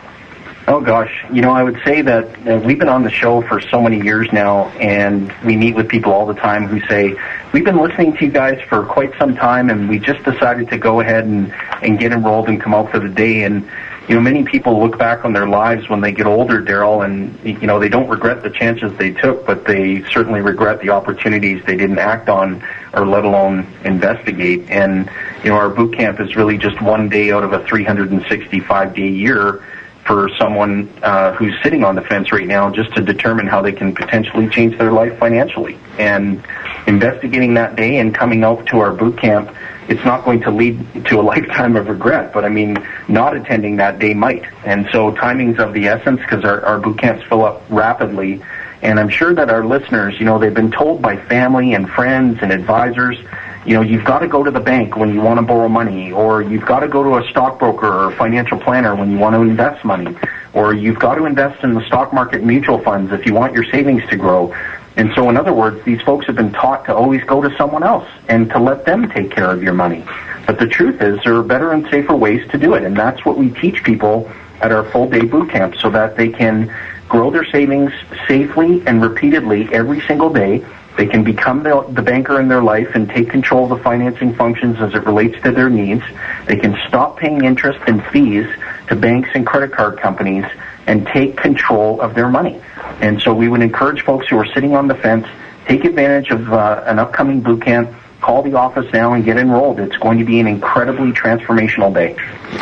Oh, gosh. I would say that we've been on the show for so many years now, and we meet with people all the time who say, we've been listening to you guys for quite some time, and we just decided to go ahead and get enrolled and come out for the day. And, many people look back on their lives when they get older, Darryl, and, they don't regret the chances they took, but they certainly regret the opportunities they didn't act on or let alone investigate. And, our boot camp is really just one day out of a 365-day year for someone who's sitting on the fence right now just to determine how they can potentially change their life financially. And investigating that day and coming out to our boot camp, it's not going to lead to a lifetime of regret, but not attending that day might. And so timing's of the essence because our boot camps fill up rapidly. And I'm sure that our listeners, they've been told by family and friends and advisors, you've got to go to the bank when you want to borrow money, or you've got to go to a stockbroker or financial planner when you want to invest money, or you've got to invest in the stock market mutual funds if you want your savings to grow. And so, in other words, these folks have been taught to always go to someone else and to let them take care of your money. But the truth is there are better and safer ways to do it, and that's what we teach people at our full-day boot camp, so that they can grow their savings safely and repeatedly every single day. They can become the banker in their life and take control of the financing functions as it relates to their needs. They can stop paying interest and fees to banks and credit card companies and take control of their money. And so we would encourage folks who are sitting on the fence, take advantage of an upcoming boot camp. Call the office now and get enrolled. It's going to be an incredibly transformational day.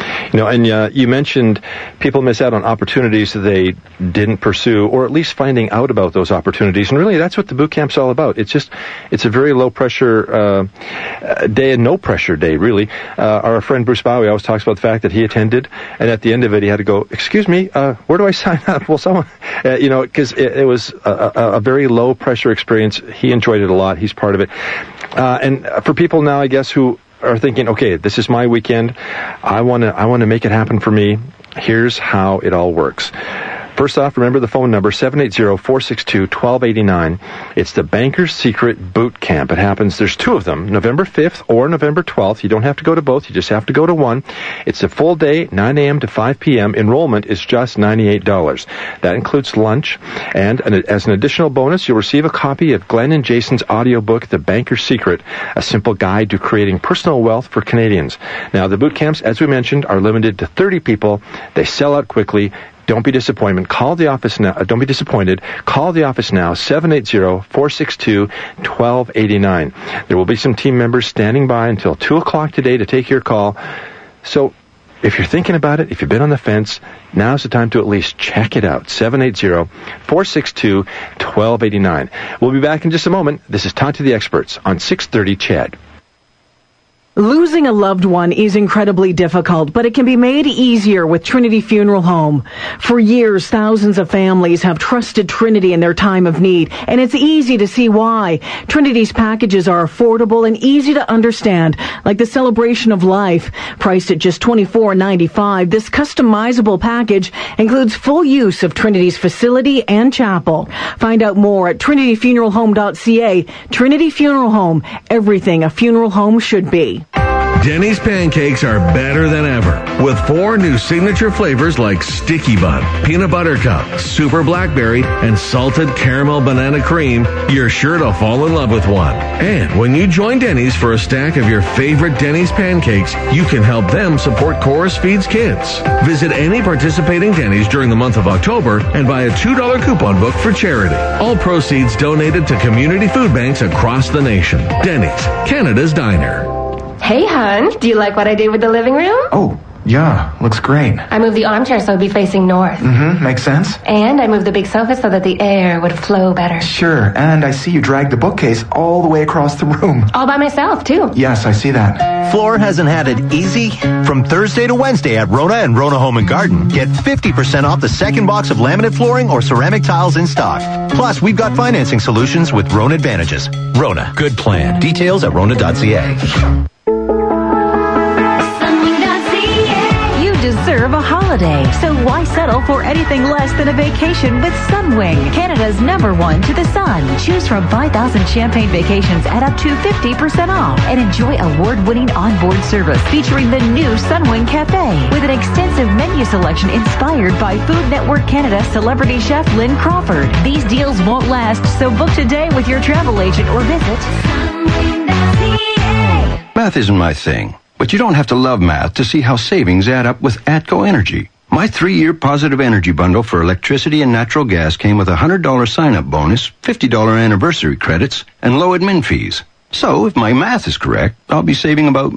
And you mentioned people miss out on opportunities that they didn't pursue, or at least finding out about those opportunities. And really, that's what the boot camp's all about. It's a very low pressure day, and no pressure day, really. Our friend Bruce Bowie always talks about the fact that he attended, and at the end of it, he had to go, "Excuse me, where do I sign up?" Well, someone, because it was a very low pressure experience. He enjoyed it a lot. He's part of it. And for people now, I guess, who are thinking, okay, this is my weekend, I want to make it happen for me. Here's how it all works. First off, remember the phone number, 780-462-1289. It's the Banker's Secret Boot Camp. It happens, there's two of them, November 5th or November 12th. You don't have to go to both, you just have to go to one. It's a full day, 9 a.m. to 5 p.m. Enrollment is just $98. That includes lunch, and as an additional bonus, you'll receive a copy of Glenn and Jason's audiobook, The Banker's Secret, a simple guide to creating personal wealth for Canadians. Now, the boot camps, as we mentioned, are limited to 30 people. They sell out quickly. Don't be disappointed. Call the office now. Don't be disappointed. Call the office now, 780-462-1289. There will be some team members standing by until 2 o'clock today to take your call. So if you're thinking about it, if you've been on the fence, now's the time to at least check it out. 780-462-1289. We'll be back in just a moment. This is Talk to the Experts on 630 CHED. Losing a loved one is incredibly difficult, but it can be made easier with Trinity Funeral Home. For years, thousands of families have trusted Trinity in their time of need, and it's easy to see why. Trinity's packages are affordable and easy to understand, like the Celebration of Life. Priced at just $24.95, this customizable package includes full use of Trinity's facility and chapel. Find out more at trinityfuneralhome.ca. Trinity Funeral Home, everything a funeral home should be. Denny's pancakes are better than ever, with 4 new signature flavors like Sticky Bun, Peanut Butter Cup, Super Blackberry, and Salted Caramel Banana Cream. You're sure to fall in love with one. And when you join Denny's for a stack of your favorite Denny's pancakes, you can help them support Chorus Feeds Kids. Visit any participating Denny's during the month of October and buy a $2 coupon book for charity. All proceeds donated to community food banks across the nation. Denny's, Canada's diner. Hey, hon, do you like what I did with the living room? Oh, yeah, looks great. I moved the armchair so it'd be facing north. Mm-hmm, makes sense. And I moved the big sofa so that the air would flow better. Sure, and I see you dragged the bookcase all the way across the room. All by myself, too. Yes, I see that. Floor hasn't had it easy? From Thursday to Wednesday at Rona and Rona Home and Garden, get 50% off the second box of laminate flooring or ceramic tiles in stock. Plus, we've got financing solutions with Rona Advantages. Rona, good plan. Details at rona.ca. Deserve a holiday, so why settle for anything less than a vacation with Sunwing, Canada's #1 to the sun. Choose from 5,000 champagne vacations at up to 50% off and enjoy award-winning onboard service featuring the new Sunwing Cafe with an extensive menu selection inspired by Food Network Canada celebrity chef Lynn Crawford. These deals won't last, so book today with your travel agent or visit sunwing.ca. Math isn't my thing. But you don't have to love math to see how savings add up with ATCO Energy. My 3-year positive energy bundle for electricity and natural gas came with a $100 sign-up bonus, $50 anniversary credits, and low admin fees. So if my math is correct, I'll be saving about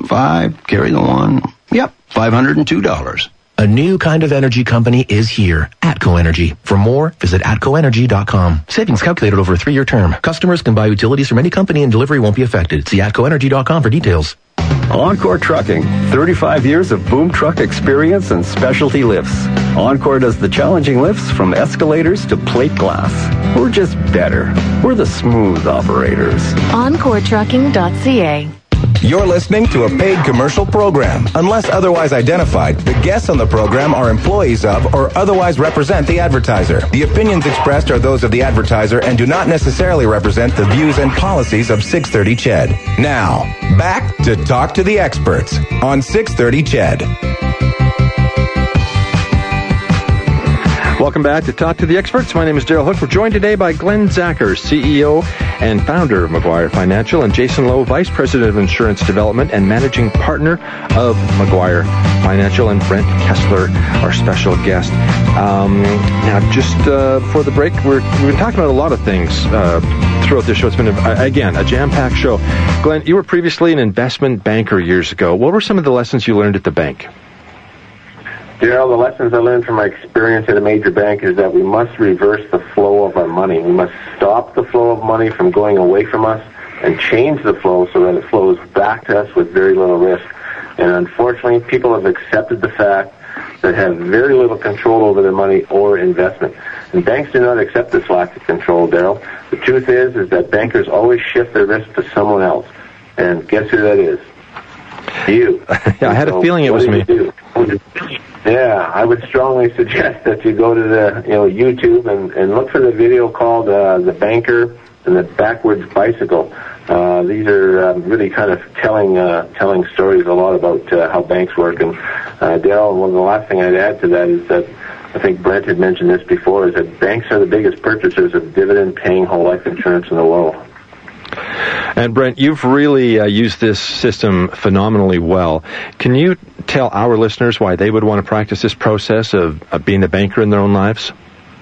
$502. A new kind of energy company is here, ATCO Energy. For more, visit atcoenergy.com. Savings calculated over a 3-year term. Customers can buy utilities from any company and delivery won't be affected. See atcoenergy.com for details. Encore Trucking, 35 years of boom truck experience and specialty lifts. Encore does the challenging lifts from escalators to plate glass. We're just better. We're the smooth operators. EncoreTrucking.ca. You're listening to a paid commercial program. Unless otherwise identified, the guests on the program are employees of or otherwise represent the advertiser. The opinions expressed are those of the advertiser and do not necessarily represent the views and policies of 630 CHED. Now, back to Talk to the Experts on 630 CHED. Welcome back to Talk to the Experts. My name is Daryl Hook. We're joined today by Glenn Zacher, CEO and founder of McGuire Financial, and Jason Lowe, Vice President of Insurance Development and Managing Partner of McGuire Financial, and Brent Kessler, our special guest. Now, just before the break, we've been talking about a lot of things throughout this show. It's been, a jam-packed show. Glenn, you were previously an investment banker years ago. What were some of the lessons you learned at the bank? Daryl, the lessons I learned from my experience at a major bank is that we must reverse the flow of our money. We must stop the flow of money from going away from us and change the flow so that it flows back to us with very little risk. And unfortunately, people have accepted the fact that have very little control over their money or investment. And banks do not accept this lack of control, Daryl. The truth is that bankers always shift their risk to someone else. And guess who that is? You. Yeah, I had a feeling it was me. Yeah, I would strongly suggest that you go to the YouTube and look for the video called The Banker and the Backwards Bicycle. These are really kind of telling stories a lot about how banks work. And Dale, one of the last thing I'd add to that is that I think Brent had mentioned this before, is that banks are the biggest purchasers of dividend-paying whole life insurance in the world. And Brent, you've really used this system phenomenally well. Can you tell our listeners why they would want to practice this process of being a banker in their own lives?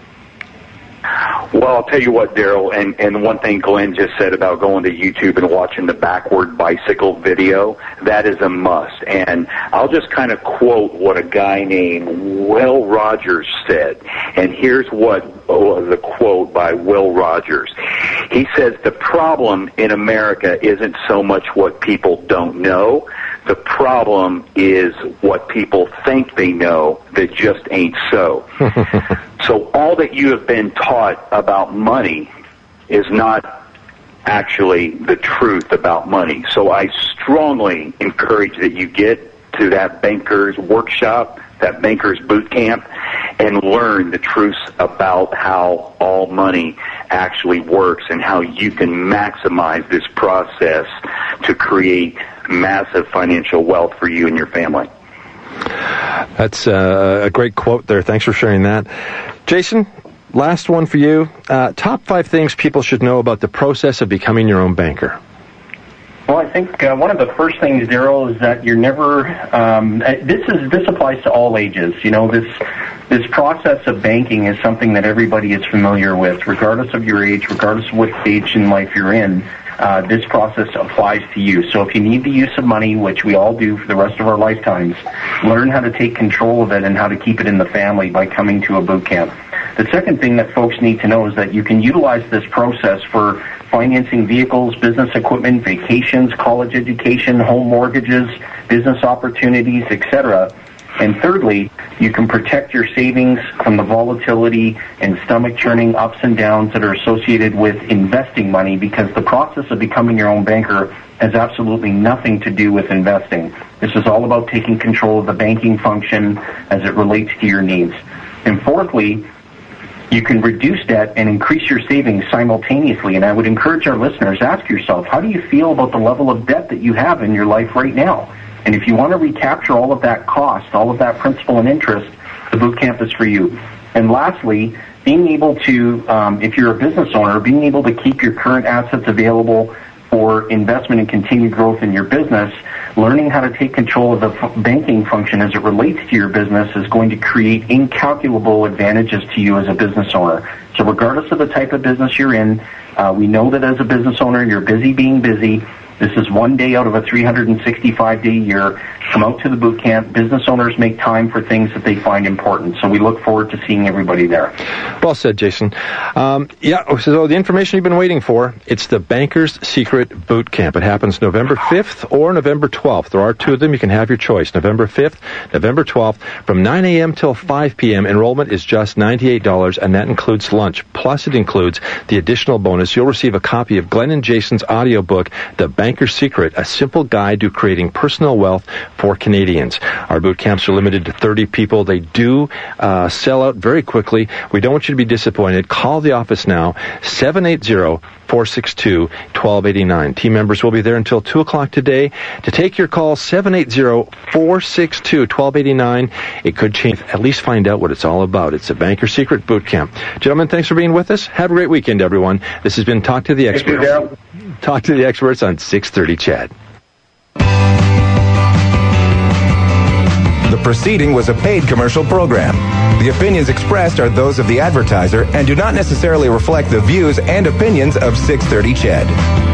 Well, I'll tell you what, Daryl, and one thing Glenn just said about going to YouTube and watching the backward bicycle video, that is a must. And I'll just kind of quote what a guy named Will Rogers said. And here's what the quote by Will Rogers. He says, the problem in America isn't so much what people don't know. The problem is what people think they know that just ain't so. So all that you have been taught about money is not actually the truth about money. So I strongly encourage that you get to that banker's workshop, that banker's boot camp, and learn the truths about how all money actually works and how you can maximize this process to create massive financial wealth for you and your family. That's a great quote there. Thanks for sharing that. Jason, last one for you. Top 5 things people should know about the process of becoming your own banker. Well, I think one of the first things, Daryl, is that you're never. This applies to all ages. You know, this process of banking is something that everybody is familiar with, regardless of your age, regardless of what stage in life you're in. This process applies to you. So if you need the use of money, which we all do for the rest of our lifetimes, learn how to take control of it and how to keep it in the family by coming to a boot camp. The second thing that folks need to know is that you can utilize this process for financing vehicles, business equipment, vacations, college education, home mortgages, business opportunities, etc. And thirdly, you can protect your savings from the volatility and stomach-churning ups and downs that are associated with investing money, because the process of becoming your own banker has absolutely nothing to do with investing. This is all about taking control of the banking function as it relates to your needs. And fourthly, you can reduce debt and increase your savings simultaneously. And I would encourage our listeners, ask yourself, how do you feel about the level of debt that you have in your life right now? And if you want to recapture all of that cost, all of that principal and interest, the boot camp is for you. And lastly, being able to, if you're a business owner, being able to keep your current assets available for investment and continued growth in your business, learning how to take control of the banking function as it relates to your business is going to create incalculable advantages to you as a business owner. So regardless of the type of business you're in, we know that as a business owner, you're busy being busy. This is one day out of a 365-day year. Come out to the boot camp. Business owners make time for things that they find important. So we look forward to seeing everybody there. Well said, Jason. So the information you've been waiting for, it's the Banker's Secret Boot Camp. It happens November 5th or November 12th. There are two of them. You can have your choice. November 5th, November 12th, from 9 a.m. till 5 p.m. Enrollment is just $98, and that includes lunch. Plus, it includes the additional bonus. You'll receive a copy of Glenn and Jason's audiobook, The Banker's Secret, a simple guide to creating personal wealth for Canadians. Our boot camps are limited to 30 people. They do sell out very quickly. We don't want you to be disappointed. Call the office now, 780-462-1289. Team members will be there until 2 o'clock today. To take your call, 780-462-1289. It could change. At least find out what it's all about. It's a Banker's Secret Boot Camp. Gentlemen, thanks for being with us. Have a great weekend, everyone. This has been Talk to the Experts. Thank you, Talk to the Experts on 630 CHED. The proceeding was a paid commercial program. The opinions expressed are those of the advertiser and do not necessarily reflect the views and opinions of 630 CHED.